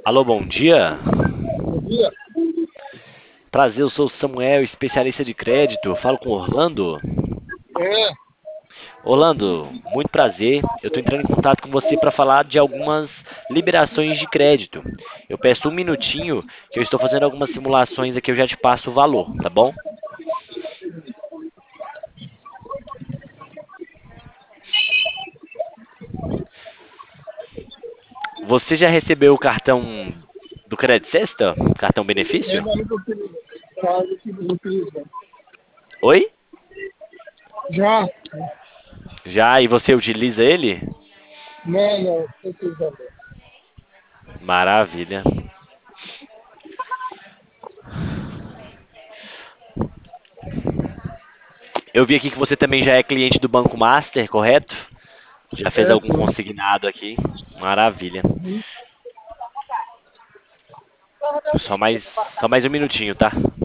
Alô, bom dia. Bom dia. Prazer, eu sou o Samuel, especialista de crédito. Eu falo com o Orlando. É, Orlando, muito prazer. Eu estou entrando em contato com você para falar de algumas liberações de crédito. Eu peço um minutinho que eu estou fazendo algumas simulações aqui, eu já te passo o valor, tá bom? Você já recebeu o cartão do Credit Sexta? Cartão benefício? mas nunca utilizo. Quase que não utilizo. Oi? Já? Já, e você utiliza ele? Não estou utilizando. Maravilha. Eu vi aqui que você também já é cliente do Banco Master, correto? Já fez É, algum sim. consignado aqui? Maravilha. Uhum. Só mais um minutinho, tá?